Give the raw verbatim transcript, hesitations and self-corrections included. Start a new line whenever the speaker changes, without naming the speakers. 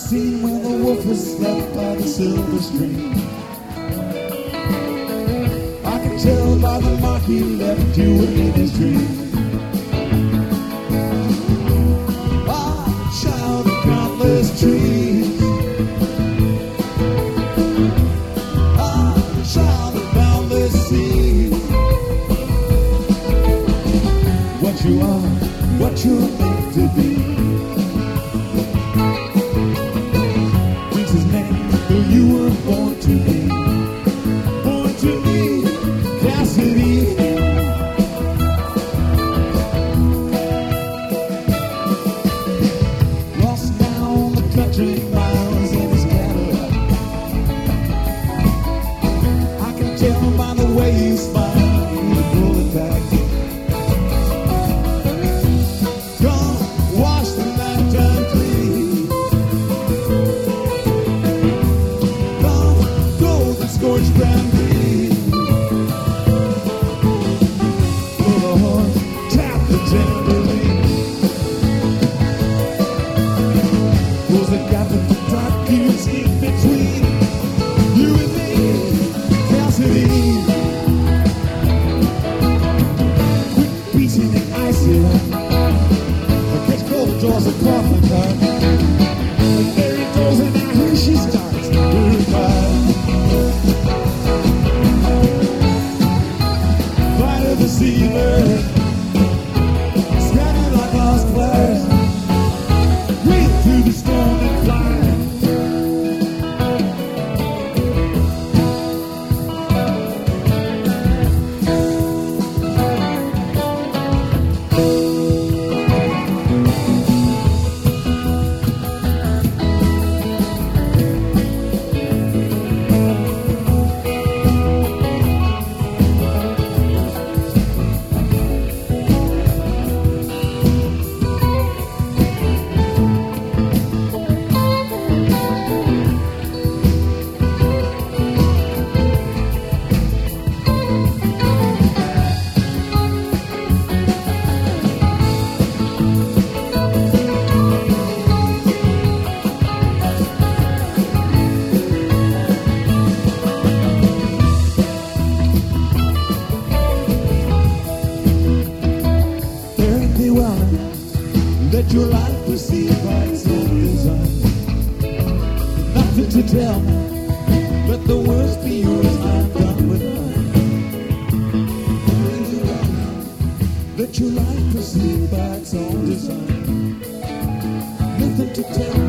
Seen when the wolf was left by the silver stream. I can tell by the mark he left you in his dream. Ah, child of countless trees. Ah, child of boundless seas. What you are, what you're meant to be. You were born to be, born to be, Cassidy. Lost now on the country miles in his Cadillac. I can tell by the way you smile, you pull it back. Come wash the lifetime clean. Scorched brown green. Blow the horn, tap the tambourine. Close the gap in the dark you sleep between you and me, Cassidy. Quick beating the icy I catch cold draws a coffin cart. And there he goes and I hear she starts to cry. The seabird, scattered like lost flowers, breathe through the storm and fly. Let your life proceed by its own design. Nothing to tell me, let the words be yours, I'm done with mine. Let your life proceed by its own design. Nothing to tell me.